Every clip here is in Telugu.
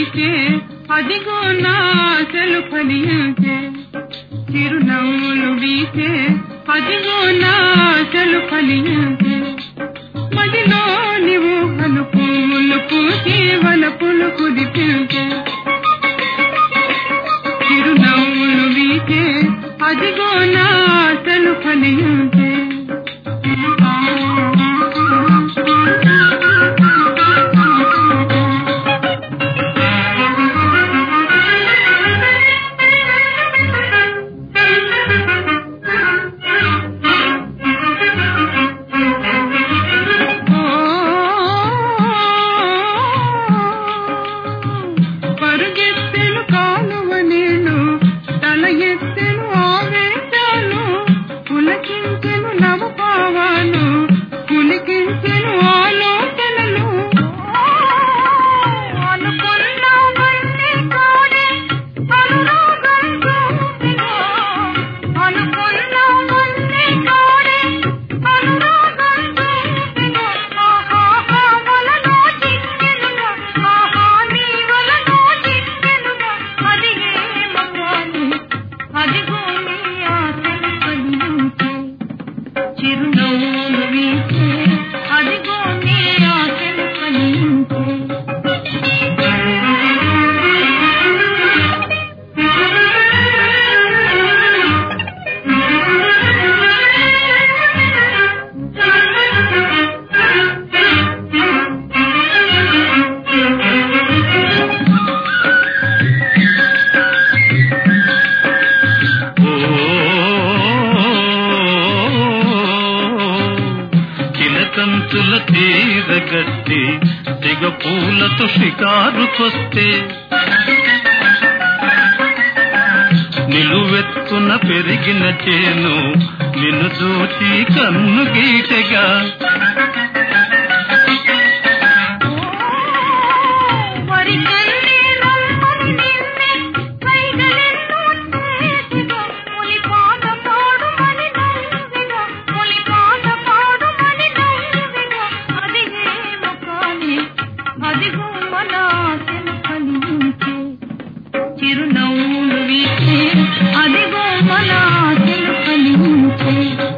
వీచే అదిగో నా ఆశలు ఫలించే చిరునవ్వులు వీచే అదిగో నా ఆశలు ఫలించే మదిలో నీవు అనుకూలు పూసి వలపులు కుదిపించే చిరునవ్వులు వీచే అదిగో నా ఆశలు ఫలించే కంచుల తీరగట్టి తెగ పూలతో షికారుకొస్తే నిలువెత్తున పెరిగిన చేను నిన్ను చూచి కన్ను గీటగా చిరునవ్వులు వీచే అదిగో మన ఆశలు ఫలించే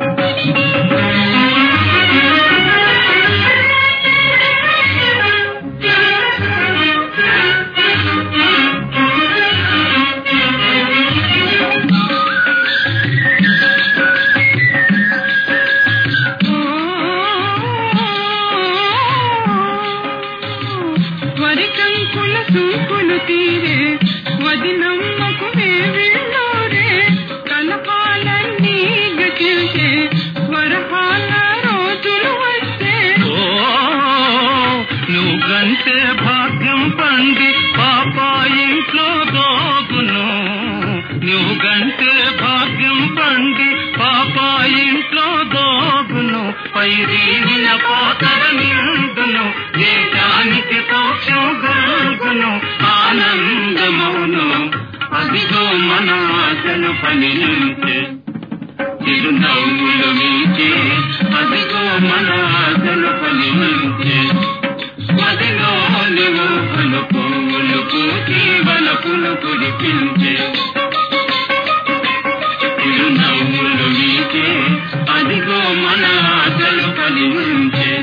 వరి కంకుల చూపులు తీరే వదినమ్మకు వేవిలోరే కలహాలన్నీ గతించే వరహాల రోజులు వస్తే నువ్వు గంటే భాగ్యం పండి పాప ఇంట్లో దోగును నువ్వు గంటే భాగ్యం పండి పాప ఇంట్లో దోగును పైరీన పోతర నిండును దేశానికి సౌఖ్యం గలుగును ఆనందమౌను అదిగో మన ఆశలు ఫలించే చిరునవ్వులు వీచే అదిగో మన ఆశలు ఫలించే అదిగో నువ్వు అనుకూలు పూచి వలపులు కురిపించే చిరునవ్వులు వీచే అదిగో మన ఆశలు ఫలించే